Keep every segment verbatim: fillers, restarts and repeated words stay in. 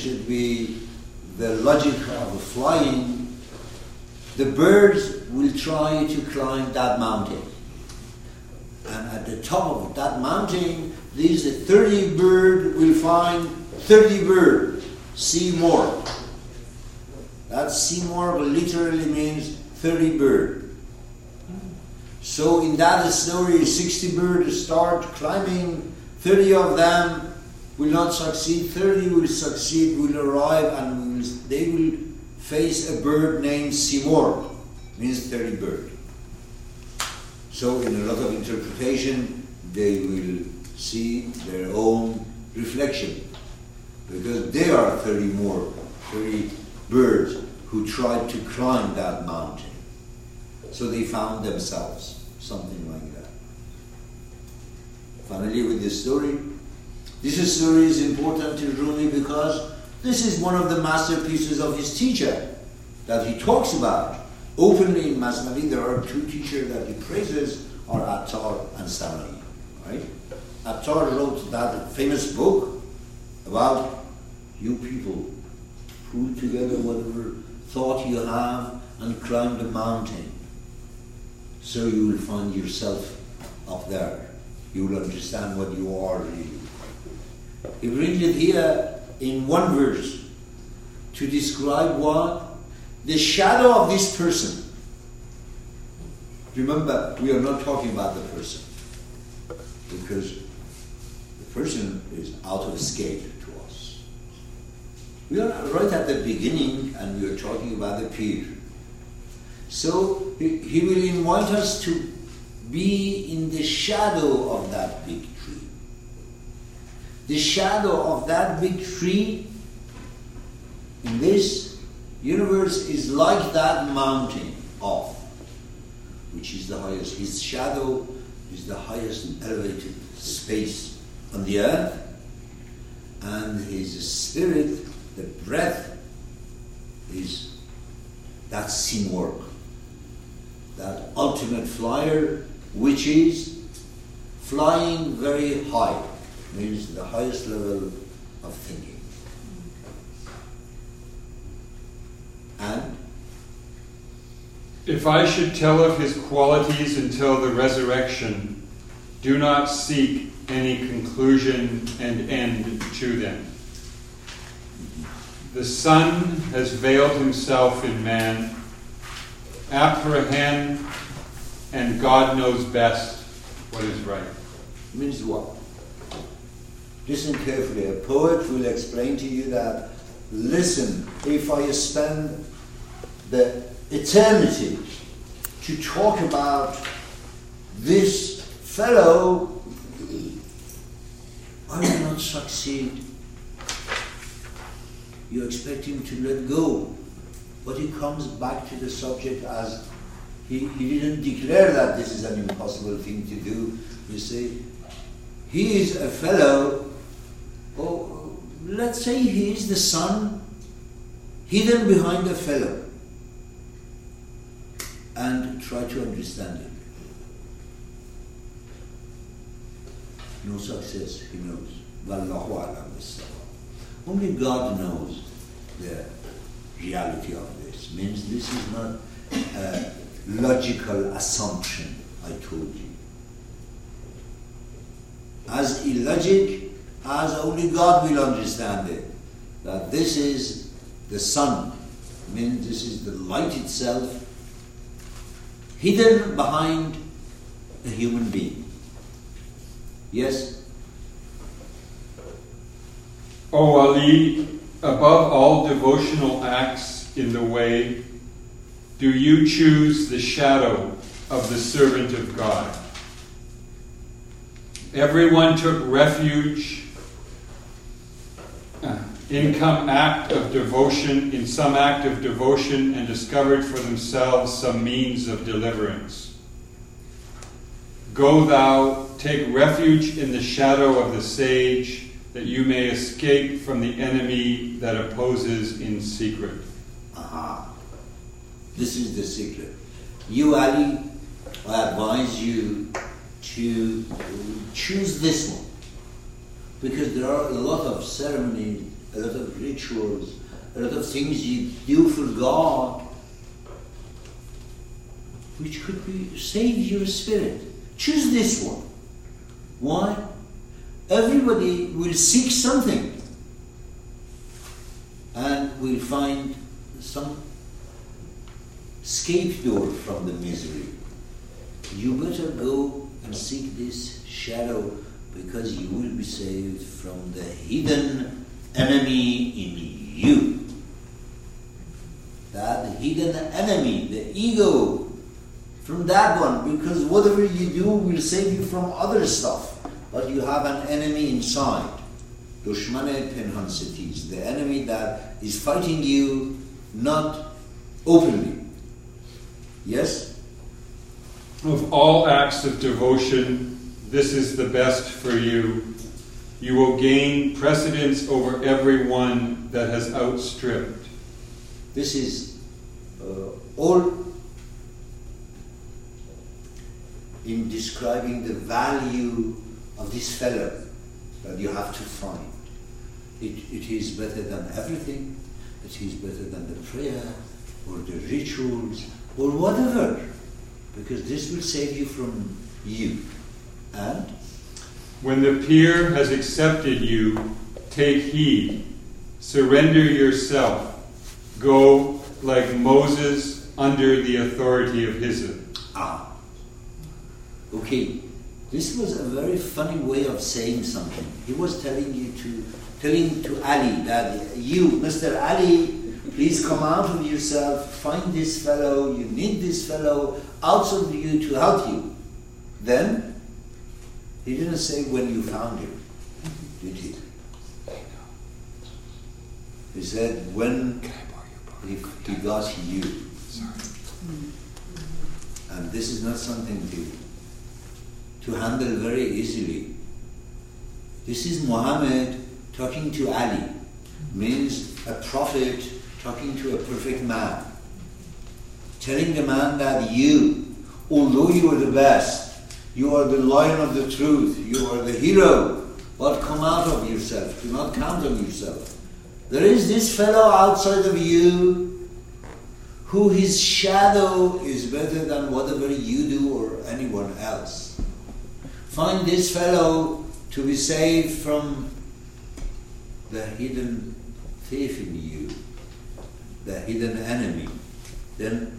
should be the logic of flying, the birds will try to climb that mountain. And at the top of that mountain, these thirty birds will find thirty birds, see more. That see more literally means thirty birds. So in that story, sixty birds start climbing, thirty of them will not succeed, thirty will succeed, will arrive, and will, they will face a bird named Seymour, means thirty bird. So in a lot of interpretation, they will see their own reflection, because they are thirty more, thirty birds who tried to climb that mountain. So they found themselves, something like that. Finally, with this story, this story is important to Rumi because this is one of the masterpieces of his teacher that he talks about. Openly in Masnavi, there are two teachers that he praises, are Attar and Sana'i. Right? Attar wrote that famous book about you people, pull together whatever thought you have and climb the mountain. So you will find yourself up there. You will understand what you are really. He brings it here in one verse to describe what? The shadow of this person. Remember, we are not talking about the person, because the person is out of scale to us. We are right at the beginning and we are talking about the Pir. So he, he will invite us to be in the shadow of that big tree. The shadow of that big tree in this universe is like that mountain off, which is the highest. His shadow is the highest elevated space on the earth, and his spirit, the breath, is that seen work, that ultimate flyer, which is flying very high, means the highest level of thinking. And if I should tell of his qualities until the resurrection, do not seek any conclusion and end to them. The Son has veiled himself in man. Apprehend, and God knows best what is right. Means what? Listen carefully. A poet will explain to you that, listen, if I spend the eternity to talk about this fellow, I will not succeed. You expect him to let go, but he comes back to the subject as he, he didn't declare that this is an impossible thing to do. You see, he is a fellow, oh, let's say he is the sun hidden behind a fellow, and try to understand it. No success, he knows. Wallahu a'lam bis-sawab. Only God knows the reality of this. Means this is not a logical assumption, I told you. As illogic as only God will understand it. That this is the sun, means this is the light itself, hidden behind a human being. Yes? O Ali, above all devotional acts in the way, do you choose the shadow of the servant of God? Everyone took refuge uh, in some act of devotion, in some act of devotion, and discovered for themselves some means of deliverance. Go thou, take refuge in the shadow of the sage, that you may escape from the enemy that opposes in secret. Aha. This is the secret. You, Ali, I advise you to choose this one, because there are a lot of ceremonies a lot of rituals, a lot of things you do for God, which could be save your spirit. Choose this one. Why? Everybody will seek something and will find some scapegoat from the misery. You better go and seek this shadow, because you will be saved from the hidden enemy in you. That hidden enemy, the ego, from that one, because whatever you do will save you from other stuff. But you have an enemy inside. Dushman Pinhan Setiz, the enemy that is fighting you not openly. Yes? Of all acts of devotion, this is the best for you. You will gain precedence over everyone that has outstripped. This is uh, all in describing the value of this fellow that you have to find. It, it is better than everything. It is better than the prayer or the rituals or whatever, because this will save you from you. And when the peer has accepted you, take heed. Surrender yourself. Go like Moses under the authority of Hizr. Ah. Okay. This was a very funny way of saying something. He was telling you to, telling to Ali that you, Mister Ali, please come out of yourself, find this fellow, you need this fellow outside of you to help you. Then, he didn't say when you found him, did he? He said when he, he got you. And this is not something to to handle very easily. This is Muhammad talking to Ali, means a prophet talking to a perfect man, telling the man that you, although you are the best, you are the lion of the truth, you are the hero, but come out of yourself, do not count on yourself. There is this fellow outside of you who his shadow is better than whatever you do or anyone else. Find this fellow to be saved from the hidden thief in you, the hidden enemy. Then,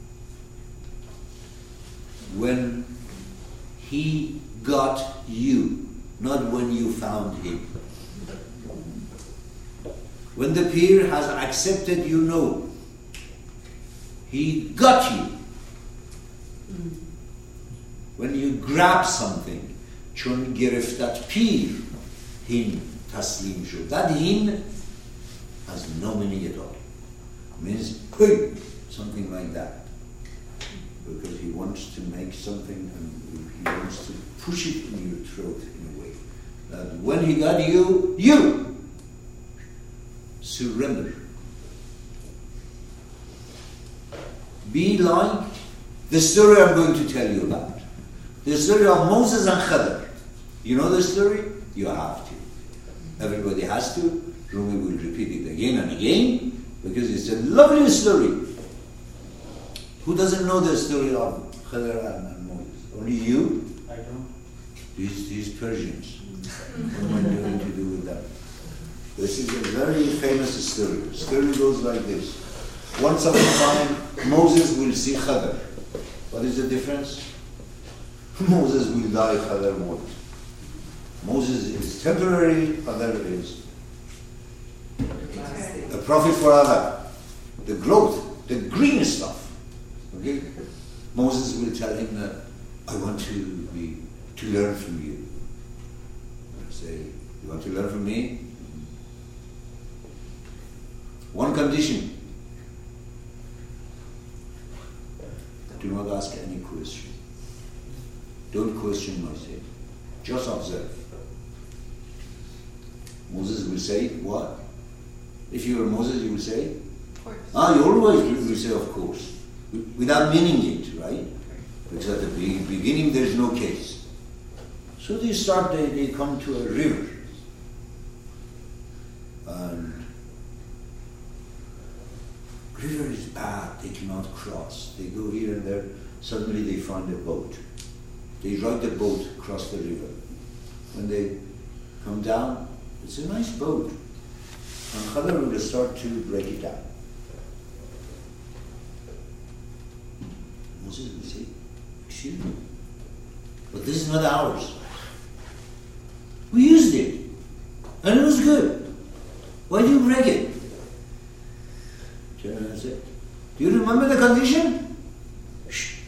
when he got you, not when you found him. When the peer has accepted you, know, he got you. When you grab something, چون گرفتت پیر هین تسلیم شد. That hin has no meaning at all. It means hey, something like that. Because he wants to make something and he wants to push it in your throat in a way. That when he got you, you surrender. Be like the story I'm going to tell you about. The story of Moses and Khidr. You know the story? You have to. Everybody has to. Rumi will repeat it again and again because it's a lovely story. Who doesn't know the story of Khidr and, and Moses? Only you? I don't. These, these Persians. What am I going to do with them? This is a very famous story. The story goes like this. Once upon a time, Moses will see Khidr. What is the difference? Moses will die, Khidr won't. Moses is temporary, Khidr is a prophet forever. The growth, the green stuff. Okay? Moses will tell him that I want to be to learn from you. I say, you want to learn from me? One condition. Do not ask any question. Don't question myself. Just observe. Moses will say, what? If you were Moses, you will say? Of course. Ah, you always will say, of course. Without meaning it, right? Because at the beginning there is no case. So they start, they, they come to a river. And bad. They cannot cross. They go here and there. Suddenly they find a boat. They ride the boat across the river. When they come down, it's a nice boat. And Khadr will start to break it down. Moses will say, excuse me, but this is not ours. We used it, and it was good. Why do you break it? Turn and say, do you remember the condition? Shh.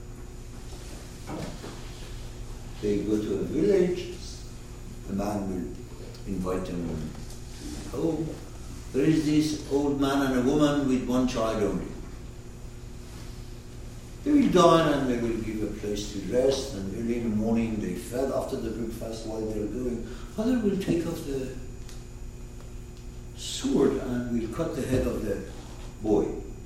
They go to a village, the man will invite them home. There is this old man and a woman with one child only. They will dine and they will give a place to rest, and early in the morning they fed after the breakfast while they are going. Father will take off the sword and will cut the head of the boy.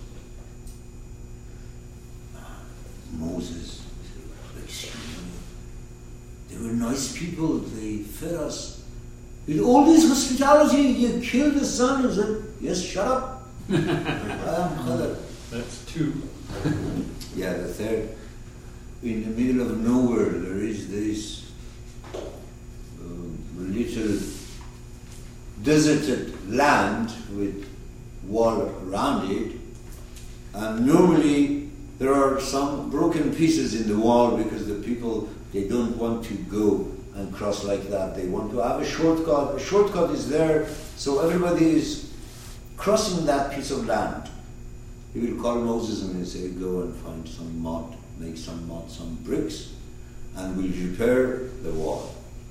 Moses, excuse me, they were nice people, they fed us. With all this hospitality, you killed the son. He said, yes, shut up. I am Khadr. That's two. Yeah, the third. In the middle of nowhere, there is this uh, little deserted land with wall around it, and normally there are some broken pieces in the wall because the people, they don't want to go and cross like that. They want to have a shortcut. A shortcut is there, so everybody is crossing that piece of land. He will call Moses and he'll say, go and find some mud, make some mud, some bricks, and we'll repair the wall.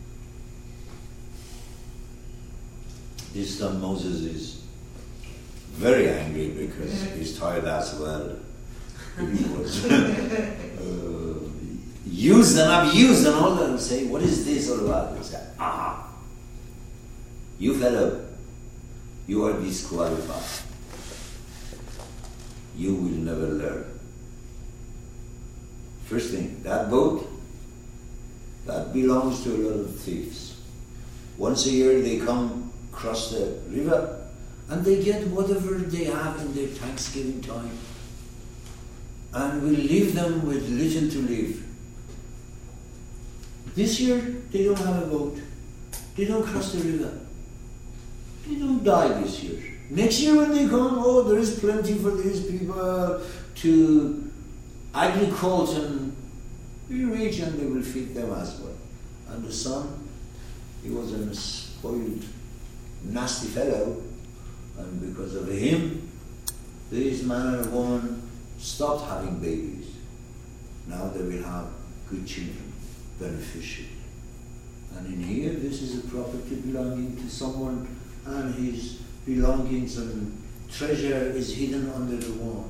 This time Moses is very angry because he's tired as well. He was uh, used and abused and all that, and say, what is this all about? He said, aha, you fellow, you are disqualified. You will never learn. First thing, that boat, that belongs to a lot of thieves. Once a year they come across the river and they get whatever they have in their Thanksgiving time, and we leave them with little to live. This year they don't have a boat. They don't cross the river. They don't die this year. Next year when they come, oh, there is plenty for these people to agriculture and be rich, and they will feed them as well. And the son, he was a spoiled, nasty fellow, and because of him, this man and woman stopped having babies. Now they will have good children, beneficial. And in here, this is a property belonging to someone, and his belongings and treasure is hidden under the wall.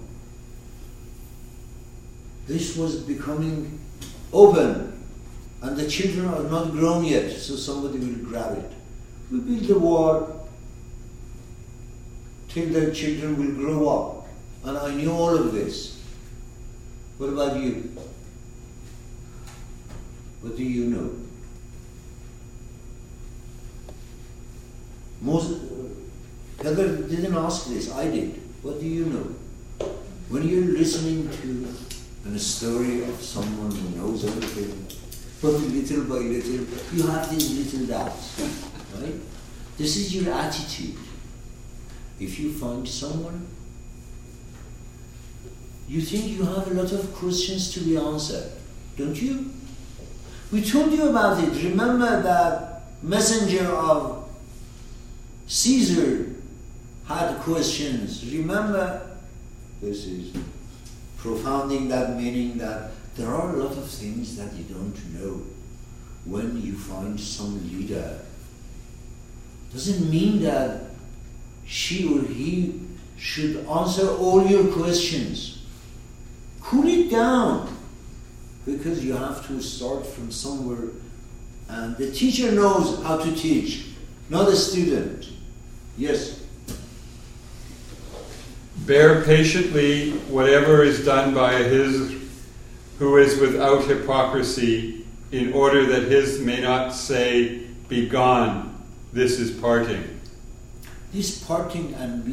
This was becoming open, and the children are not grown yet, so somebody will grab it. We build the wall till the children will grow up, and I knew all of this. What about you? What do you know? Moses, Khadr didn't ask this, I did. What do you know? When you're listening to a story of someone who knows everything, but little by little, you have these little doubts, right? This is your attitude. If you find someone, you think you have a lot of questions to be answered, don't you? We told you about it. Remember that messenger of Caesar had questions. Remember, this is profounding that meaning that there are a lot of things that you don't know. When you find some leader, doesn't mean that she or he should answer all your questions. Cool it down, because you have to start from somewhere, and the teacher knows how to teach, not a student. Yes? Bear patiently whatever is done by his who is without hypocrisy, in order that his may not say, "Begone, this is parting." This parting and